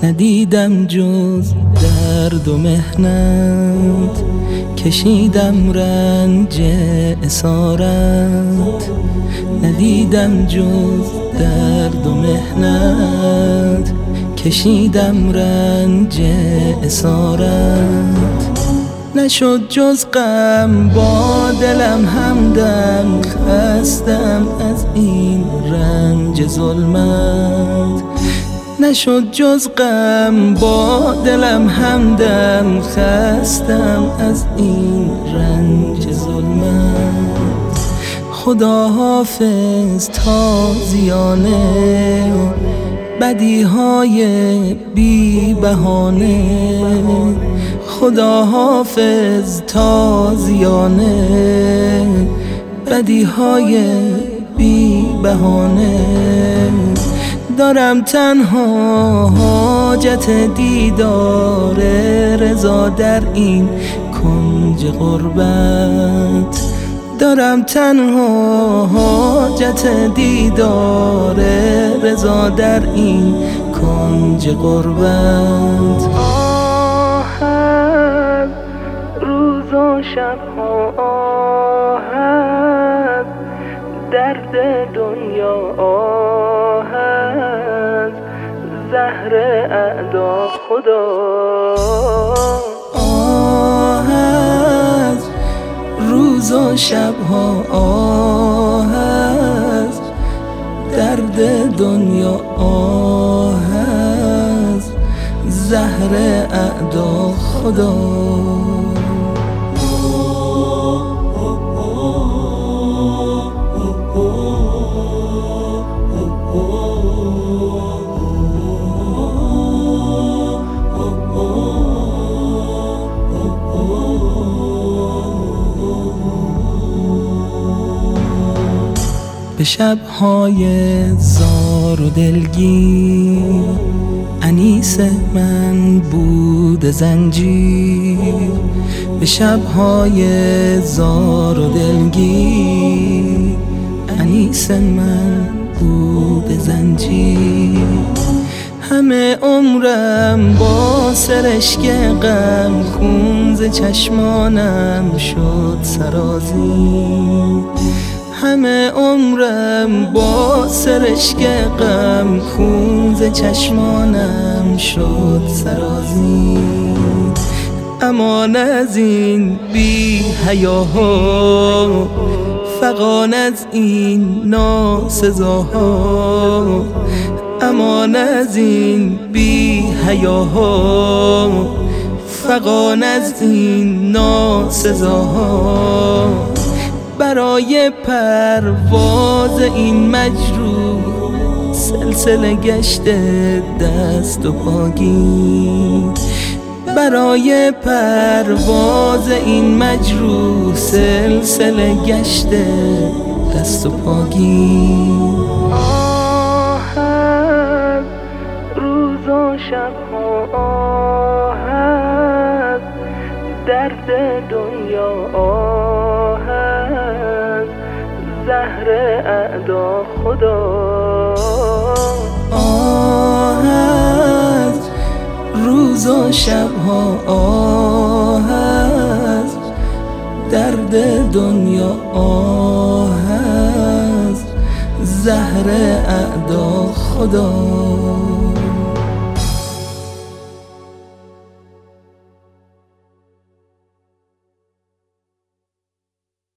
ندیدم جز درد و محنت، کشیدم رنج اسارت. ندیدم جز درد و محنت، کشیدم رنج اسارت. نشد جز غم با دلم همدم، خستم از این رنج ظلمت. نشد جز غم با دلم همدم، خستم از این رنج ظلمت. خدا حافظ تازیانه، بدیهای بی بهانه. خدا حافظ تازیانه، بدیهای بی بهانه. دارم تنها حاجت دیدار رضا در این کنج غربت. دارم تنها حاجت دیدار رضا در این کنج غربت. آهد روز و شبها، آهد درد دنیا، آهد زهر اعدا خدا. آهد روز و شبها، آهد درد دنیا، آهد زهر اعدا خدا. به شب‌های زار و دلگیر، انیس من بود زنجیر. به شب‌های زار و دلگیر، انیس من بود زنجیر. همه عمرم با سرشک غم، خون ز چشمانم شد سرازیر. همه عمرم با سرشک غم، خون ز چشمانم شد سرازیر. امان از این بی حیاها، فغان از این ناسزاها. امان از این بی حیاها، فغان از این ناسزاها. برای پرواز این مجروح، سلسله گشته دست و پاگیر. برای پرواز این مجروح، سلسله گشته دست و پاگیر. آهد روز و شبها، آهد درد دنیا، آهد زهر اعدا خدا. آهد روز و شبها، آهد درد دنیا، آهد زهر اعدا خدا.